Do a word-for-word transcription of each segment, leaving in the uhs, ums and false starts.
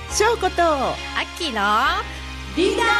翔子とアッキーのリーダーリーダー。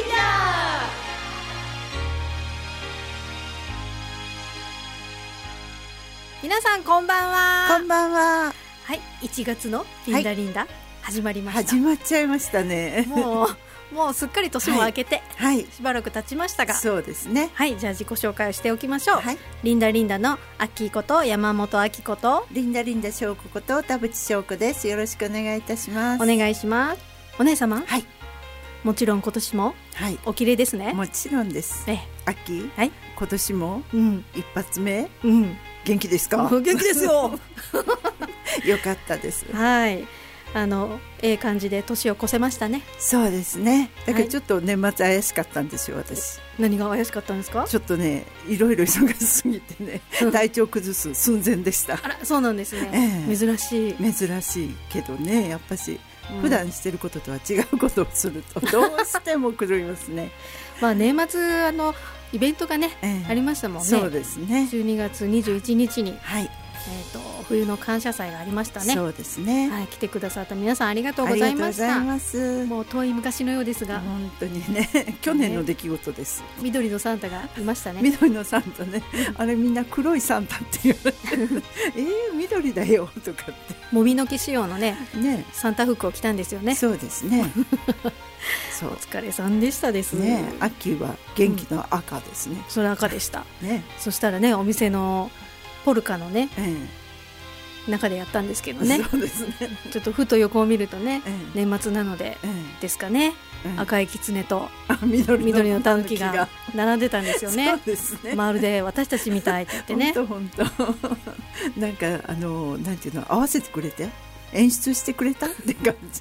皆さんこんばんは。 こんばんは。 はい、いちがつのリンダリンダ、はい、始まりました。 始まっちゃいましたね。 もうもうすっかり年も明けて、 はい、 しばらく経ちましたが、 そうですね。 はい、じゃあ自己紹介をしておきましょう。 はい、 リンダリンダのアッキーこと山本アキことリンダリンダ翔子こと田淵翔子です。よろしくお願いいたします。 お願いします。お姉様、 はい、 もちろん今年もお綺麗ですね。 もちろんです。 えアッキー、 はい、 今年も一発目、 うん、 元気ですか？ 元気ですよ。 よかったです。 はい、あのええ感じで年を越せましたね。 そうですね。だけどちょっと年末怪しかったんですよ、私。 何が怪しかったんですか？ ちょっとね、いろいろ忙しすぎてね、体調崩す寸前でした。 あら、そうなんですね、ええ、珍しい珍しいけどね、やっぱし普段してることとは違うことをするとどうしても狂いますね。 まあ年末あのイベントがね、ええ、ありましたもんね。 そうですね。 じゅうにがつにじゅういちにちに、 はい、 えー、と冬の感謝祭がありましたね。 そうですね、 はい、来てくださった皆さんありがとうございました。 ありがとうございます。 もう遠い昔のようですが、 本当にね、去年の出来事です、ね、 緑のサンタがいましたね。 緑のサンタね、あれみんな黒いサンタって言われてえー、緑だよとかってもみの木仕様の ね, ねサンタ服を着たんですよね。 そうですね。そう、 お疲れさんでしたですね。秋は元気の赤ですね、うん、 それ赤でした、 ね、 そしたらね、お店のポルカのね、 ええ、中でやったんですけどね。 そうですね。 ちょっとふと横を見るとね、 ええ、 年末なので、ええ、ですかね、ええ、赤い狐と緑 の, 緑のタヌキが並んでたんですよね。 そうですね、 まるで私たちみたいって言ってね。 本当本当なんかあのなんていうの、合わせてくれて演出してくれたって感じ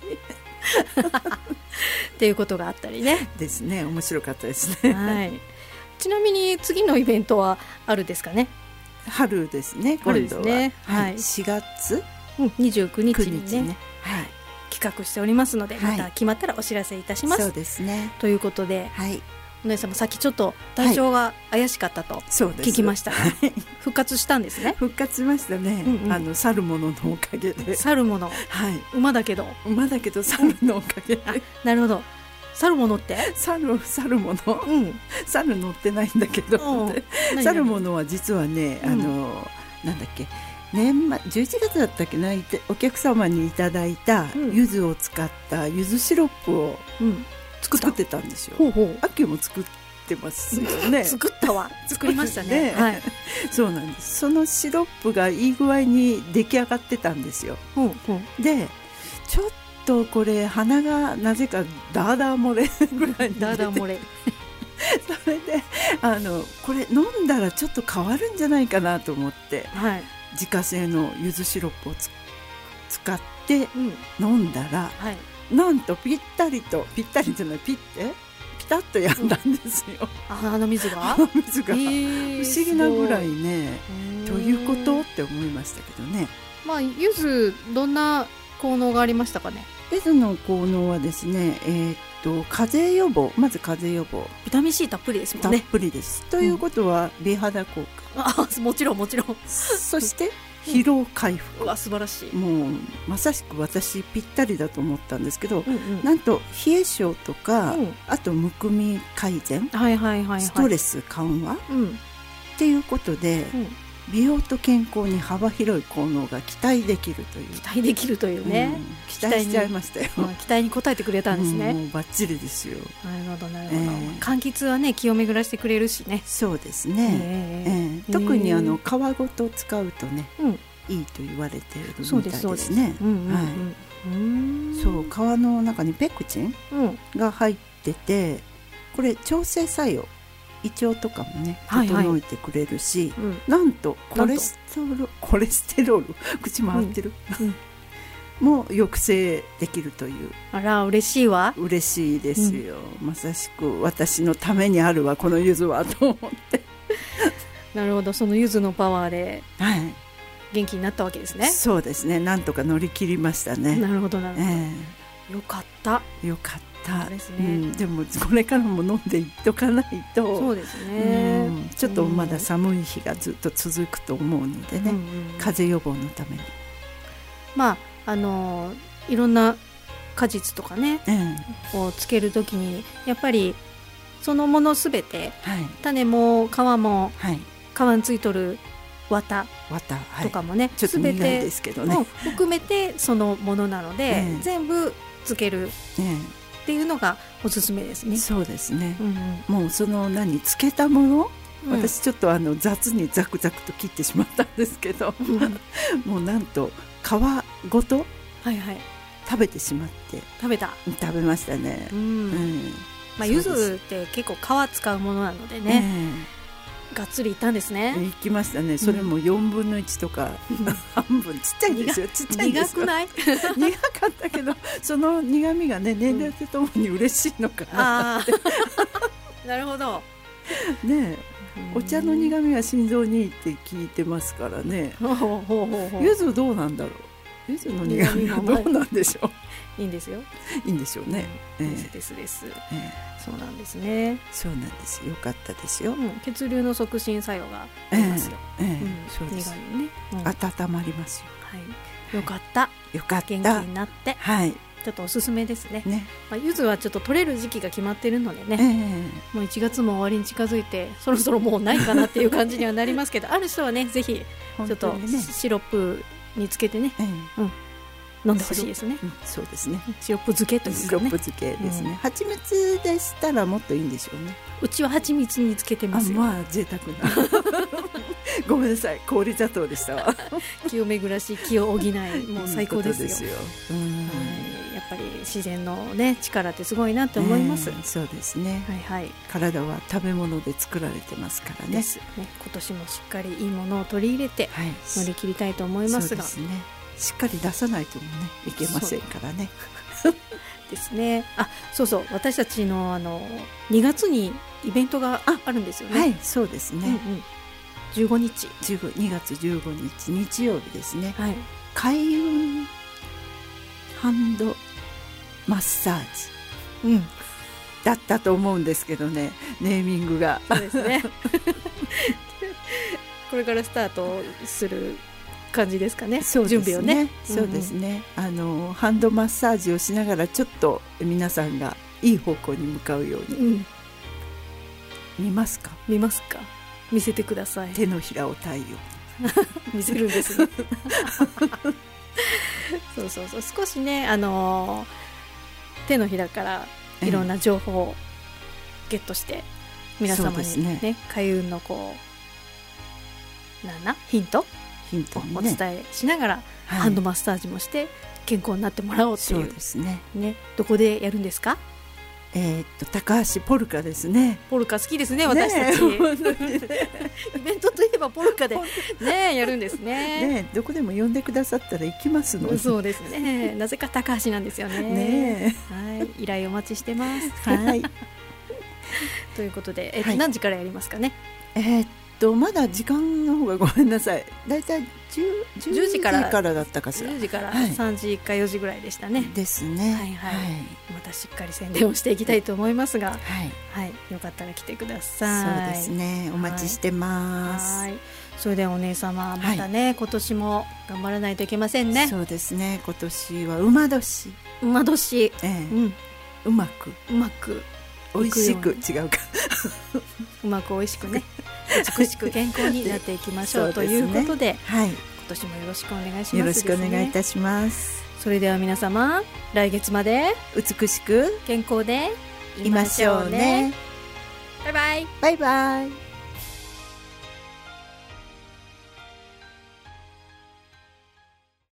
っていうことがあったりね。 ですね、面白かったですね。 はい、ちなみに次のイベントはあるですかね？ 春ですね、今度は。春ですね、 はい、 しがつ、 うん、にじゅうくにちに ね, ね、はい、 企画しておりますので、また決まったらお知らせいたします。 そうですね。 ということで、 はい、 お姉様さっきちょっと体調が怪しかったと聞きましたが、はい、復活したんですね。 復活しましたね、うんうん、あの去る者のおかげで。 去る者、 はい、 馬だけど馬だけど去るのおかげで、 あ、なるほど。去るものって去る、去るもの、 うん、 去る乗ってないんだけど、去るものは実はね、あの、うん、なんだっけ、年末じゅういちがつだったっけな、お客様にいただいた柚子を使った柚子シロップを作ってたんですよ。 ほうほう、 秋も作ってますよね。 作ったわ、作りましたね。はい、 そうなんです。そのシロップがいい具合に出来上がってたんですよ。 ほうほう、 でちょっとこれ鼻がなぜかダーダー漏れぐらいにダーダー漏れそれであのこれ飲んだらちょっと変わるんじゃないかなと思って、 はい、 自家製の柚子シロップをつ使って飲んだら、うん、はい、なんとぴったりと、ぴったりじゃない、ピッてピタッとやんだんですよ、うん、 鼻水が鼻水が、えー、不思議なぐらいね、どういうことって思いましたけどね。 まあ、柚子どんな効能がありましたかね？ 柚子の効能はですね、えー、っと風邪予防、まず風邪予防、 ビタミン C たっぷりですもんね。 たっぷりです。ということは、うん、美肌効果、 あ、もちろんもちろんそして疲労回復、 うん、うわ、素晴らしい。 もうまさしく私ぴったりだと思ったんですけど、 うんうん、 なんと冷え性とか、うん、あとむくみ改善、 はいはいはいはい、 ストレス緩和、うん、っていうことで、うん、美容と健康に幅広い効能が期待できるという、 期待できるというね、 うん、期待しちゃいましたよ。 期待に応えてくれたんですね、 うん、もうバッチリですよ。 なるほどなるほど、えー、柑橘はね、気を巡らしてくれるしね。 そうですね、えーえー、特にあの皮ごと使うとね、うん、いいと言われているみたいですね。そう、皮の中にペクチンが入ってて、これ調整作用、胃腸とかもね整えてくれるし、はいはい、うん、なんとコレステロール、コレステロール口回ってる、うんうん、も抑制できるという。 あら、嬉しいわ。 嬉しいですよ、うん、まさしく私のためにあるわこの柚子はと思ってなるほど、その柚子のパワーで、はい、元気になったわけですね。 そうですね、なんとか乗り切りましたね。 なるほどなるほど、えー、よかったよかったですね、 うん、でもこれからも飲んでいっとかないと。そうですね、うん、ちょっとまだ寒い日がずっと続くと思うのでね、うんうん、風邪予防のために、 まああのいろんな果実とかね、うん、をつけるときにやっぱりそのものすべて、はい、種も皮も、はい、皮についとる綿とかもね、 ちょっと苦いですけどね、 含めてそのものなので、えー、全部つけるっていうのがおすすめですね。 そうですね、うんうん、もうその何つけたもの、うん、私ちょっとあの雑にザクザクと切ってしまったんですけど、うん、もうなんと皮ごと食べてしまって、 食べた食べましたね、うんうん、 まあ、柚子って結構皮使うものなのでね、えー、がっつりいったんですね。 いきましたね。それもよんぶんのいちとか、うん、半分ちっちゃいんですよ。ちっちゃいんですよ。 苦くない？ 苦かったけどその苦みがね年齢とともに嬉しいのかなって、 うん、なるほどねえ、お茶の苦みは心臓にいいって聞いてますからね。柚子どうなんだろう。柚子の苦みはどうなんでしょう。 いいんですよ。 いいんでしょうね。 うん、えー、ですです、えー、そうなんですね。 そうなんです。よかったですよ。うん、 血流の促進作用がありますよ。 えーえーうん、そうです。苦みね、うん、温まりますよ。 はい。よかった。 よかった。 元気になって。はい。ちょっとおすすめですね。ね、まあ、柚子はちょっと取れる時期が決まってるのでね、えー、もういちがつも終わりに近づいてそろそろもうないかなっていう感じにはなりますけどある人はねぜひちょっとシロップにつけてね、えーうん、飲んでほしいですね、 うん、そうですね。 シロップ漬けというかね、 シロップ漬けですね、うん、蜂蜜でしたらもっといいんでしょうね。 うちは蜂蜜につけてますよ。 あ、まあ贅沢なごめんなさい、氷砂糖でしたわ気を巡らし気を補い、もう最高ですよ。いいですよ、うん、 はい、 やっぱり自然の、ね、力ってすごいなって思います、えー、 そうですね、 はいはい、 体は食べ物で作られてますからね。 ですね。今年もしっかりいいものを取り入れて乗り切りたいと思いますが、 そうですね、しっかり出さないともねいけませんからねですね。あ、そうそう、私たち の, あのにがつにイベントがあるんですよね。 はい、そうですね、うんうん、 じゅうごにちにがつじゅうごにち日曜日ですね、はい、開運ハンドマッサージ、うん、だったと思うんですけどね、ネーミングが。 そうですねこれからスタートする感じですかね。 そうですね、 準備をね。 そうですね、うんうん、あのハンドマッサージをしながらちょっと皆さんがいい方向に向かうように、うん、見ますか見ますか見せてください。 手のひらを太陽見せるんですねそうそうそう、少しね、あのー、手のひらからいろんな情報をゲットして、皆様にね、ね、開運のこうなんだヒントヒントをお伝えしながら、はい、ハンドマッサージもして健康になってもらおうっていう。 そうですね。 ね、どこでやるんですか？ えー、っと高橋ポルカですね。 ポルカ好きですね、私たち。ね、イベントといえばポルカでねやるんですね。 ね、どこでも呼んでくださったら行きますので。 そうですね。なぜか高橋なんですよね。ね、はい、依頼お待ちしてます。 はい。 ということで、えーはい、何時からやりますかね？ えー、っとまだ時間の方がごめんなさい。だいたいじゅうじからだったかしら。 じゅうじからさんじかよじぐらいでしたね。 ですね。 はいはい。はい、またしっかり宣伝をしていきたいと思いますが、はいはい、よかったら来てください。そうですね。お待ちしてます。 はい。はい、それではお姉様またね、はい、今年も頑張らないといけませんね。 そうですね。今年は馬年。 馬年。ええ、うん。うまくうまく美味しく違うか。 うまく美味しくね。美しく健康になっていきましょうということで、はい、今年もよろしくお願いします。 よろしくお願いいたします。 それでは皆様、来月まで美しく健康でいましょうね。 バイバイ。 バイバイ。